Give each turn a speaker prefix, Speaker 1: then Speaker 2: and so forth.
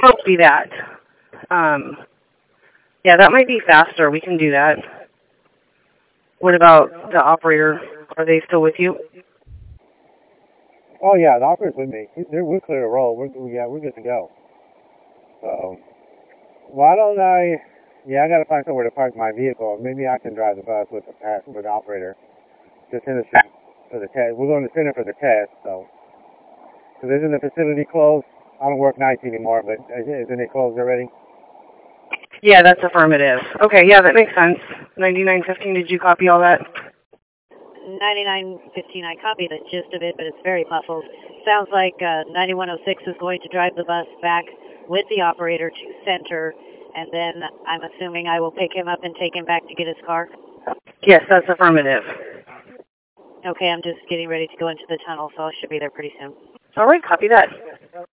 Speaker 1: Copy that. Yeah, that might be faster. We can do that. What about the operator? Are they still with you?
Speaker 2: Oh yeah, the operator's with me. We're clear to roll. We're good to go. So why don't I? Yeah, I gotta find somewhere to park my vehicle. Maybe I can drive the bus with the operator. Just in the for the test. We're going to the center for the test, so. Because isn't the facility closed? I don't work nights anymore, but isn't it closed already?
Speaker 1: Yeah, that's affirmative. Okay, yeah, that makes sense. 9915, did you copy all that?
Speaker 3: 9915, I copied the gist of it, but it's very muffled. Sounds like 9106 is going to drive the bus back with the operator to center, and then I'm assuming I will pick him up and take him back to get his car?
Speaker 1: Yes, that's affirmative.
Speaker 3: Okay, I'm just getting ready to go into the tunnel, so I should be there pretty soon.
Speaker 1: All right, copy that.